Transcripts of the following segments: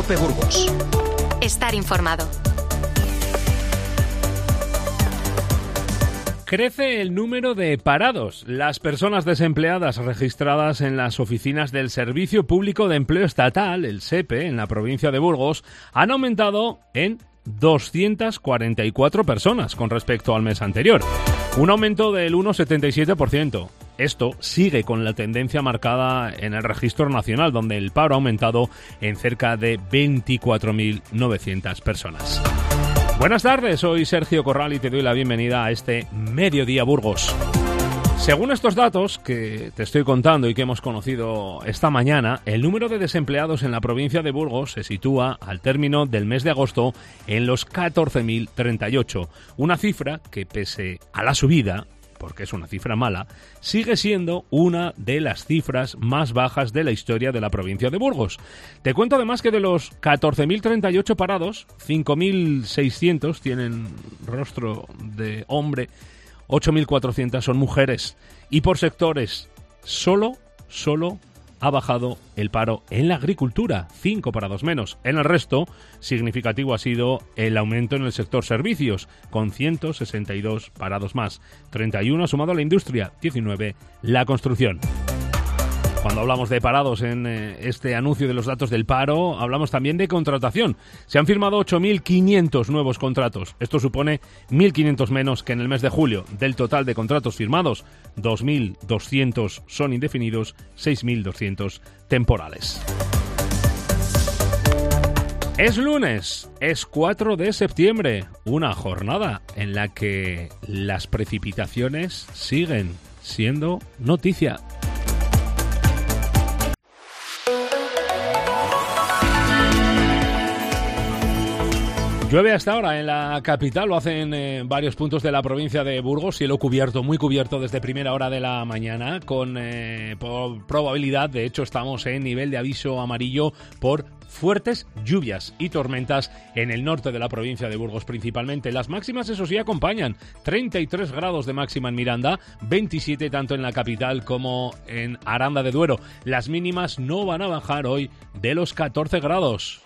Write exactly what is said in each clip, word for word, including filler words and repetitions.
COPE Burgos. Estar informado. Crece el número de parados. Las personas desempleadas registradas en las oficinas del Servicio Público de Empleo Estatal, el SEPE, en la provincia de Burgos, han aumentado en doscientas cuarenta y cuatro personas con respecto al mes anterior. Un aumento del uno coma setenta y siete por ciento. Esto sigue con la tendencia marcada en el registro nacional, donde el paro ha aumentado en cerca de veinticuatro mil novecientas personas. Buenas tardes, soy Sergio Corral y te doy la bienvenida a este Mediodía Burgos. Según estos datos que te estoy contando y que hemos conocido esta mañana, el número de desempleados en la provincia de Burgos se sitúa al término del mes de agosto en los catorce mil treinta y ocho, una cifra que, pese a la subida, porque es una cifra mala, sigue siendo una de las cifras más bajas de la historia de la provincia de Burgos. Te cuento además que de los catorce mil treinta y ocho parados, cinco mil seiscientos tienen rostro de hombre, ocho mil cuatrocientas son mujeres, y por sectores solo, solo ha bajado el paro en la agricultura, cinco parados menos. En el resto, significativo ha sido el aumento en el sector servicios, con ciento sesenta y dos parados más. treinta y uno ha sumado a la industria, diecinueve la construcción. Cuando hablamos de parados en eh, este anuncio de los datos del paro, hablamos también de contratación. Se han firmado ocho mil quinientos nuevos contratos. Esto supone mil quinientos menos que en el mes de julio. Del total de contratos firmados, dos mil doscientos son indefinidos, seis mil doscientos temporales. Es lunes, es cuatro de septiembre, una jornada en la que las precipitaciones siguen siendo noticia. Llueve hasta ahora en la capital, lo hacen en varios puntos de la provincia de Burgos, cielo cubierto, muy cubierto desde primera hora de la mañana, con eh, por probabilidad, de hecho estamos en nivel de aviso amarillo por fuertes lluvias y tormentas en el norte de la provincia de Burgos principalmente. Las máximas, eso sí, acompañan. treinta y tres grados de máxima en Miranda, veintisiete tanto en la capital como en Aranda de Duero. Las mínimas no van a bajar hoy de los catorce grados.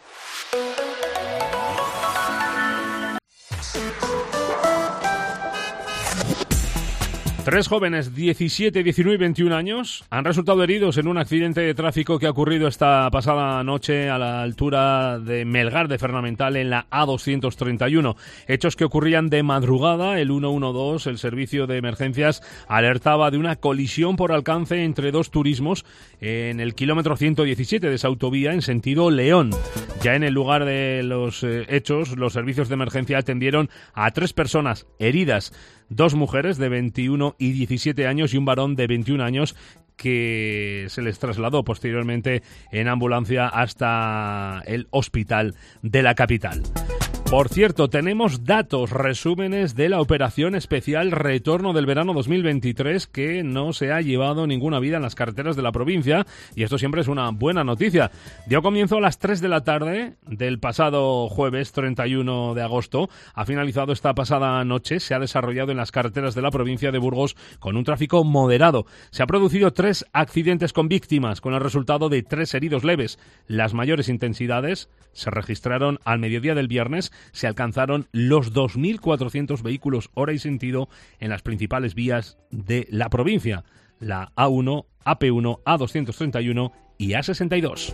Tres jóvenes, diecisiete, diecinueve y veintiún años, han resultado heridos en un accidente de tráfico que ha ocurrido esta pasada noche a la altura de Melgar de Fernamental en la A doscientos treinta y uno. Hechos que ocurrían de madrugada. El ciento doce, el servicio de emergencias, alertaba de una colisión por alcance entre dos turismos en el kilómetro ciento diecisiete de esa autovía en sentido León. Ya en el lugar de los eh, hechos, los servicios de emergencia atendieron a tres personas heridas. Dos mujeres de veintiuno y diecisiete años y un varón de veintiún años que se les trasladó posteriormente en ambulancia hasta el hospital de la capital. Por cierto, tenemos datos, resúmenes de la operación especial Retorno del Verano dos mil veintitrés, que no se ha llevado ninguna vida en las carreteras de la provincia, y esto siempre es una buena noticia. Dio comienzo a las tres de la tarde del pasado jueves treinta y uno de agosto. Ha finalizado esta pasada noche. Se ha desarrollado en las carreteras de la provincia de Burgos con un tráfico moderado. Se han producido tres accidentes con víctimas, con el resultado de tres heridos leves. Las mayores intensidades se registraron al mediodía del viernes. Se alcanzaron los dos mil cuatrocientos vehículos hora y sentido en las principales vías de la provincia, la A uno, A P uno, A doscientos treinta y uno y A sesenta y dos.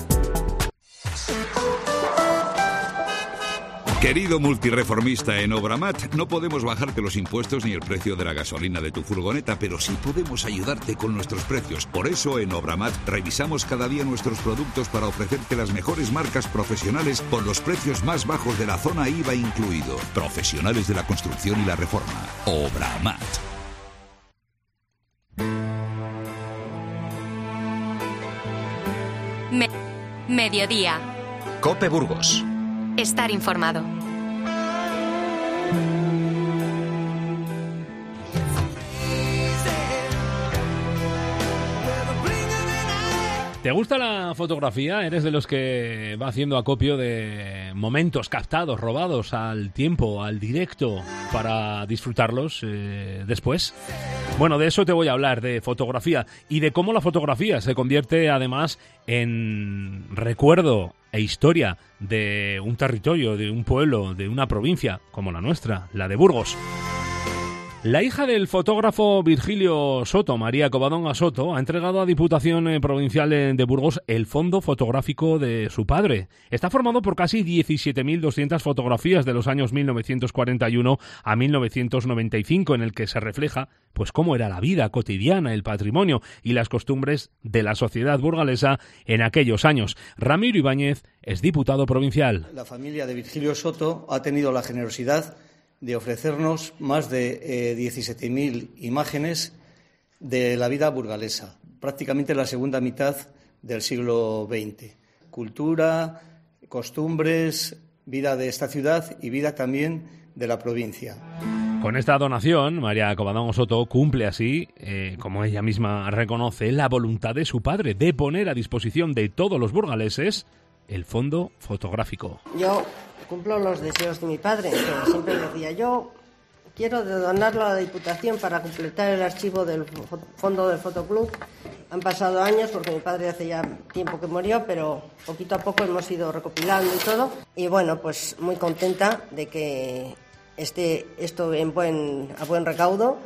Querido multireformista en Obramat, no podemos bajarte los impuestos ni el precio de la gasolina de tu furgoneta, pero sí podemos ayudarte con nuestros precios. Por eso en Obramat revisamos cada día nuestros productos para ofrecerte las mejores marcas profesionales por los precios más bajos de la zona I V A incluido. Profesionales de la construcción y la reforma. Obramat. Me- Mediodía. COPE Burgos. Estar informado. ¿Te gusta la fotografía? ¿Eres de los que va haciendo acopio de momentos captados, robados al tiempo, al directo, para disfrutarlos eh, después? Bueno, de eso te voy a hablar, de fotografía y de cómo la fotografía se convierte además en recuerdo e historia de un territorio, de un pueblo, de una provincia como la nuestra, la de Burgos. La hija del fotógrafo Virgilio Soto, María Covadonga Soto, ha entregado a Diputación Provincial de Burgos el fondo fotográfico de su padre. Está formado por casi diecisiete mil doscientas fotografías de los años mil novecientos cuarenta y uno a mil novecientos noventa y cinco, en el que se refleja pues cómo era la vida cotidiana, el patrimonio y las costumbres de la sociedad burgalesa en aquellos años. Ramiro Ibáñez es diputado provincial. La familia de Virgilio Soto ha tenido la generosidad de ofrecernos más de eh, diecisiete mil imágenes de la vida burgalesa, prácticamente la segunda mitad del siglo veinte. Cultura, costumbres, vida de esta ciudad y vida también de la provincia. Con esta donación, María Covadonga Soto cumple así, eh, como ella misma reconoce, la voluntad de su padre de poner a disposición de todos los burgaleses el fondo fotográfico. Yo cumplo los deseos de mi padre, que siempre decía, yo quiero donarlo a la Diputación para completar el archivo del fondo del Fotoclub. Han pasado años, porque mi padre hace ya tiempo que murió, pero poquito a poco hemos ido recopilando y todo. Y bueno, pues muy contenta de que esté esto en buen, a buen recaudo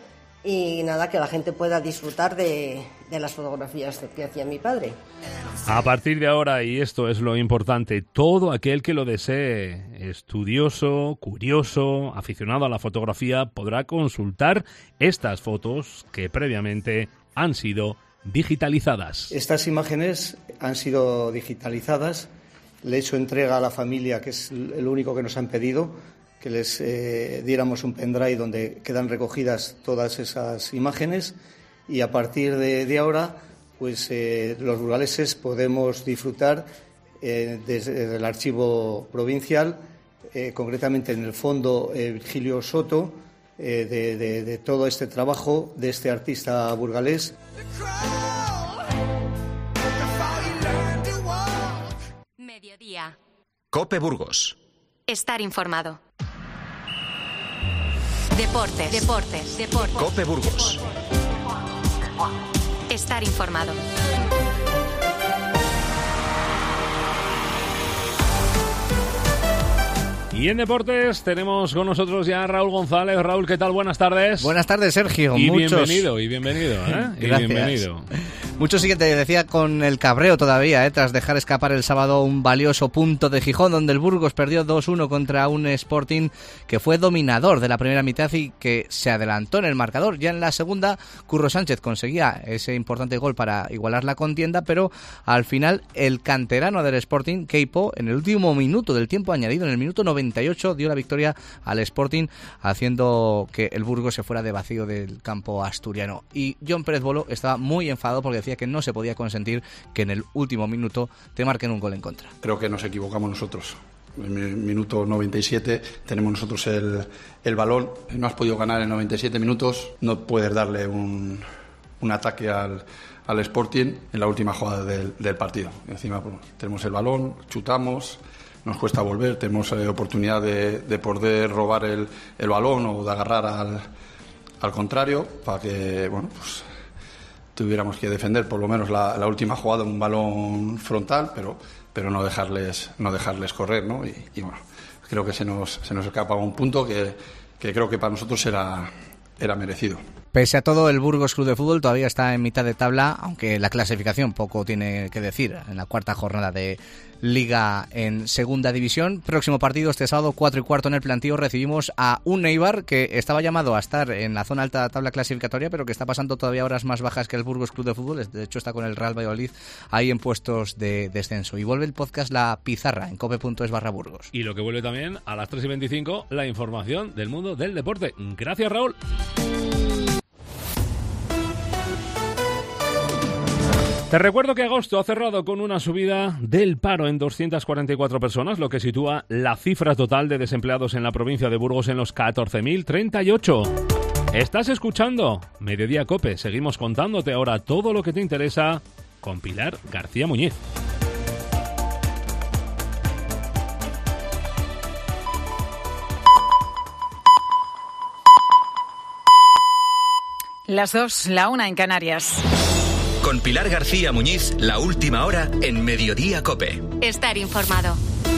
y nada, que la gente pueda disfrutar de, de las fotografías que hacía mi padre. A partir de ahora, y esto es lo importante, todo aquel que lo desee, estudioso, curioso, aficionado a la fotografía, podrá consultar estas fotos que previamente han sido digitalizadas. Estas imágenes han sido digitalizadas. Le he hecho entrega a la familia, que es el único que nos han pedido, que les eh, diéramos un pendrive donde quedan recogidas todas esas imágenes, y a partir de, de ahora pues eh, los burgaleses podemos disfrutar eh, desde el archivo provincial, eh, concretamente en el fondo eh, Virgilio Soto, eh, de, de, de todo este trabajo de este artista burgalés. Mediodía. COPE Burgos. Estar informado. Deportes, deportes, deportes. COPE Burgos. Estar informado. Y en deportes tenemos con nosotros ya a Raúl González. Raúl, ¿qué tal? Buenas tardes. Buenas tardes, Sergio. Y Muchos... bienvenido, y bienvenido, ¿eh? Y Gracias. bienvenido. Muchos sí que te decía con el cabreo todavía, ¿eh? Tras dejar escapar el sábado un valioso punto de Gijón, donde el Burgos perdió dos uno contra un Sporting que fue dominador de la primera mitad y que se adelantó en el marcador. Ya en la segunda, Curro Sánchez conseguía ese importante gol para igualar la contienda, pero al final el canterano del Sporting, Keipo, en el último minuto del tiempo añadido, en el minuto noventa y ocho, dio la victoria al Sporting, haciendo que el Burgos se fuera de vacío del campo asturiano. Y John Pérez Bolo estaba muy enfadado porque decía que no se podía consentir que en el último minuto te marquen un gol en contra. Creo que nos equivocamos nosotros. En el minuto noventa y siete tenemos nosotros el, el balón. No has podido ganar en noventa y siete minutos. No puedes darle un, un ataque al, al Sporting en la última jugada del, del partido. Encima bueno, tenemos el balón, chutamos, nos cuesta volver, tenemos eh, oportunidad de, de poder robar el, el balón o de agarrar al, al contrario para que bueno pues tuviéramos que defender por lo menos la, la última jugada, un balón frontal, pero pero no dejarles no dejarles correr, ¿no? Y, y bueno, creo que se nos se nos escapa un punto que, que creo que para nosotros era era merecido. Pese a todo, el Burgos Club de Fútbol todavía está en mitad de tabla, aunque la clasificación poco tiene que decir en la cuarta jornada de Liga en Segunda División. Próximo partido este sábado, cuatro y cuarto en el Plantío, recibimos a un Eibar que estaba llamado a estar en la zona alta de la tabla clasificatoria, pero que está pasando todavía horas más bajas que el Burgos Club de Fútbol. De hecho, está con el Real Valladolid ahí en puestos de descenso. Y vuelve el podcast La Pizarra en cope punto es barra Burgos. Y lo que vuelve también a las tres y veinticinco, la información del mundo del deporte. Gracias, Raúl. Te recuerdo que agosto ha cerrado con una subida del paro en doscientas cuarenta y cuatro personas, lo que sitúa la cifra total de desempleados en la provincia de Burgos en los catorce mil treinta y ocho. Estás escuchando Mediodía Cope. Seguimos contándote ahora todo lo que te interesa con Pilar García Muñiz. Las dos, la una en Canarias. Con Pilar García Muñiz, la última hora en Mediodía COPE. Estar informado.